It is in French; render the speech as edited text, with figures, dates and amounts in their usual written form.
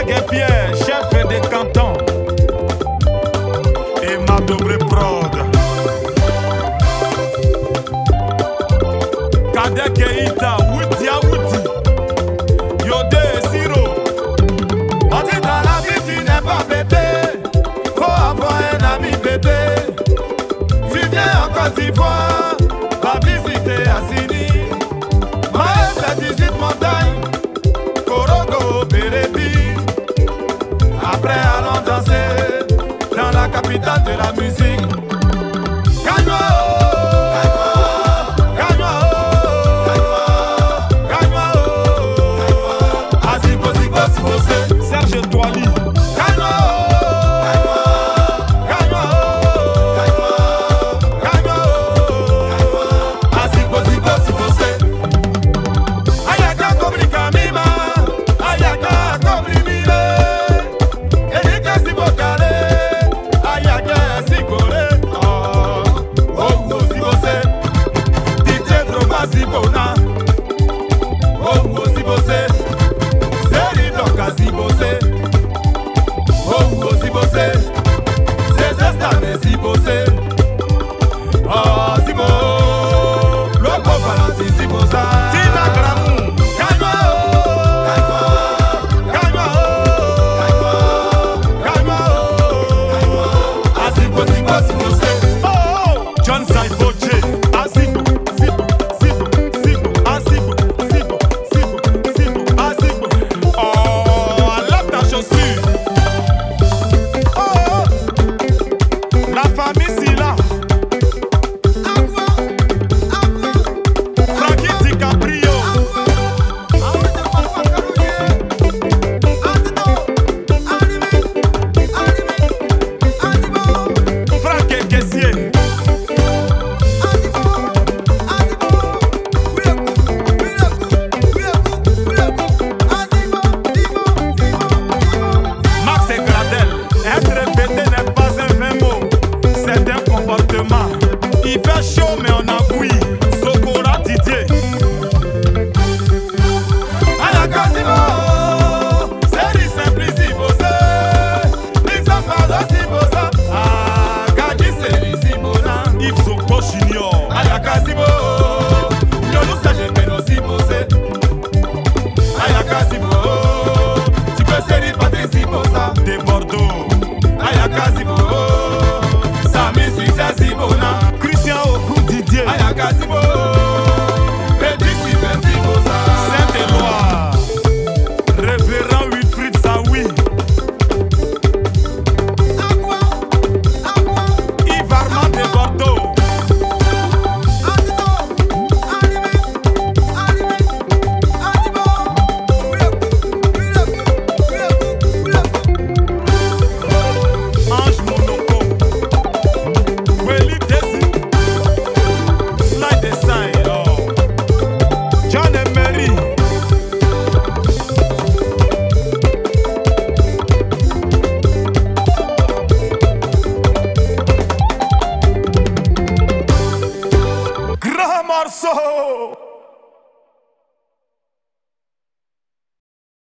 Pierre, chef des cantons, et ma double prod. Kader Keita, Wouti à Wouti, Yodé et Siro. On dit dans la vie tu n'es pas bébé, faut avoir un ami bébé. Tu viens en Côte d'Ivoire, va visiter Assini, Maël 18 montagnes, Korogo, Bérébi. Après allons danser dans la capitale de la musique. Serge Toali. Zibona, oh Zibose, Zeri Doka Zibose, oh Zibose, Zezesta Zibose, oh Zibose.